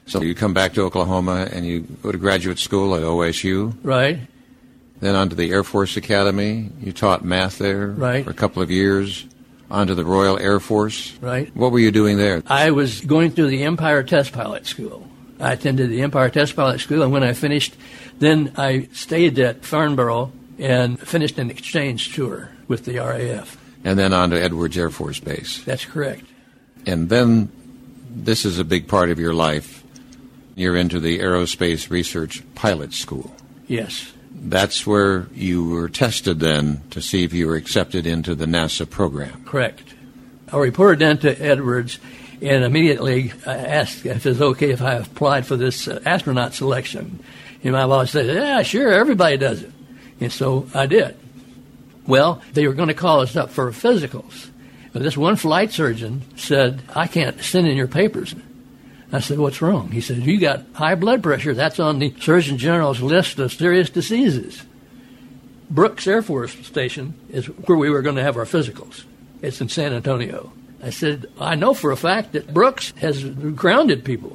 So you come back to Oklahoma and you go to graduate school at OSU. Right. Then on to the Air Force Academy. You taught math there right. for a couple of years. On to the Royal Air Force. Right. What were you doing there? I was going through the Empire Test Pilot School. I attended the Empire Test Pilot School, and when I finished, then I stayed at Farnborough and finished an exchange tour with the RAF. And then on to Edwards Air Force Base. That's correct. And then this is a big part of your life. You're into the Aerospace Research Pilot School. Yes. That's where you were tested then to see if you were accepted into the NASA program. Correct. I reported then to Edwards and immediately asked if it was okay if I applied for this astronaut selection. And my boss said, yeah, sure, everybody does it. And so I did. Well, they were going to call us up for physicals. But this one flight surgeon said, I can't send in your papers. I said, what's wrong? He said, you got high blood pressure. That's on the Surgeon General's list of serious diseases. Brooks Air Force Station is where we were going to have our physicals. It's in San Antonio. I said, I know for a fact that Brooks has grounded people.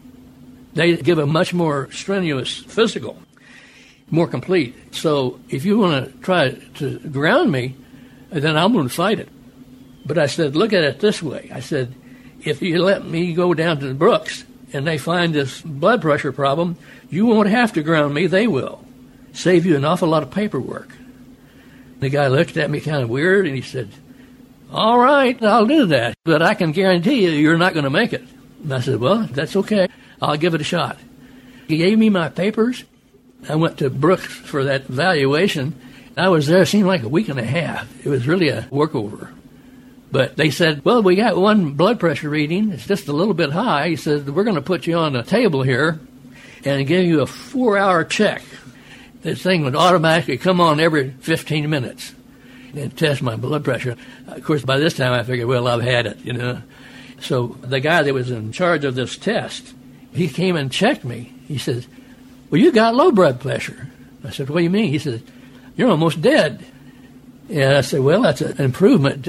They give a much more strenuous physical, more complete. So if you want to try to ground me, then I'm going to fight it. But I said, look at it this way. I said, if you let me go down to the Brooks and they find this blood pressure problem, you won't have to ground me. They will. Save you an awful lot of paperwork. The guy looked at me kind of weird, and he said, all right, I'll do that, but I can guarantee you you're not going to make it. And I said, well, that's okay. I'll give it a shot. He gave me my papers. I went to Brooks for that evaluation. I was there, it seemed like a week and a half. It was really a workover. But they said, well, we got one blood pressure reading. It's just a little bit high. He said, we're going to put you on a table here and give you a 4-hour check. This thing would automatically come on every 15 minutes and test my blood pressure. Of course, by this time I figured, well, I've had it, you know. So the guy that was in charge of this test, he came and checked me. He says, well, you got low blood pressure. I said, what do you mean? He said, you're almost dead. And I said, well, that's an improvement.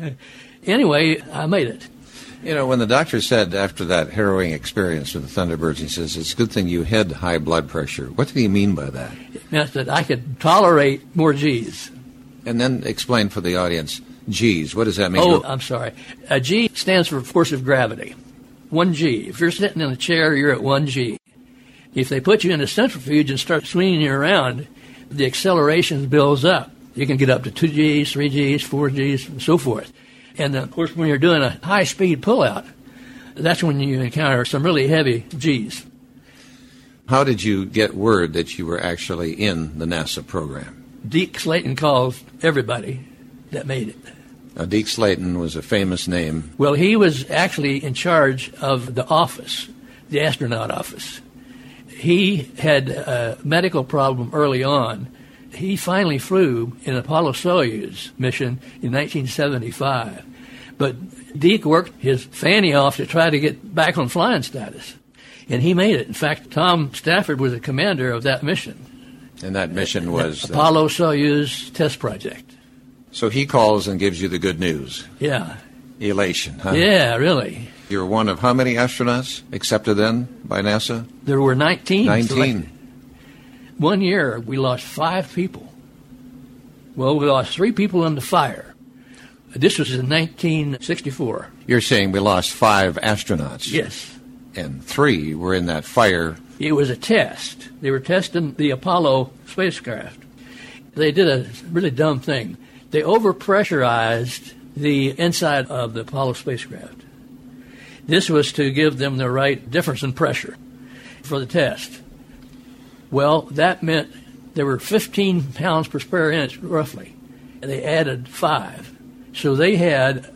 Anyway, I made it. You know, when the doctor said after that harrowing experience with the Thunderbirds, he says, it's a good thing you had high blood pressure. What did he mean by that? It meant that I could tolerate more G's. And then explain for the audience, G's. What does that mean? Oh, I'm sorry. A G stands for force of gravity. 1 G. If you're sitting in a chair, you're at 1 G. If they put you in a centrifuge and start swinging you around, the acceleration builds up. You can get up to 2 Gs, 3 Gs, 4 Gs, and so forth. And, of course, when you're doing a high-speed pullout, that's when you encounter some really heavy Gs. How did you get word that you were actually in the NASA program? Deke Slayton calls everybody that made it. Now, Deke Slayton was a famous name. Well, he was actually in charge of the office, the astronaut office. He had a medical problem early on. He finally flew in Apollo Soyuz mission in 1975. But Deke worked his fanny off to try to get back on flying status. And he made it. In fact, Tom Stafford was the commander of that mission. And that mission was? Apollo Soyuz test project. So he calls and gives you the good news. Yeah. Elation, huh? Yeah, really. You're one of how many astronauts accepted then by NASA? There were 19. 19. Selected. 1 year, we lost 5 people. Well, we lost 3 people in the fire. This was in 1964. You're saying we lost 5 astronauts? Yes. And 3 were in that fire. It was a test. They were testing the Apollo spacecraft. They did a really dumb thing. They overpressurized the inside of the Apollo spacecraft. This was to give them the right difference in pressure for the test. Well, that meant there were 15 pounds per square inch, roughly. And they added 5. So they had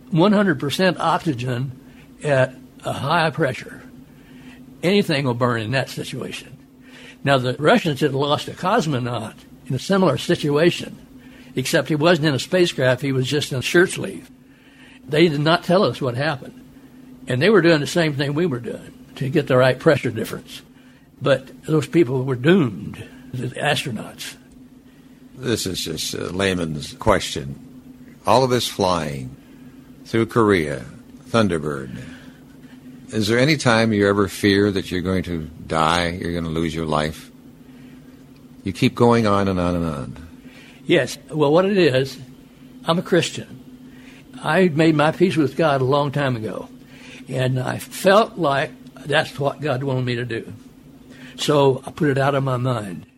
100% oxygen at a high pressure. Anything will burn in that situation. Now, the Russians had lost a cosmonaut in a similar situation, except he wasn't in a spacecraft, he was just in a shirt sleeve. They did not tell us what happened. And they were doing the same thing we were doing to get the right pressure difference. But those people were doomed, the astronauts. This is just a layman's question. All of this flying through Korea, Thunderbird, Is there any time you ever fear that you're going to die, you're going to lose your life? You keep going on and on and on. Yes. Well, what it is, I'm a Christian. I made my peace with God a long time ago, and I felt like that's what God wanted me to do. So I put it out of my mind.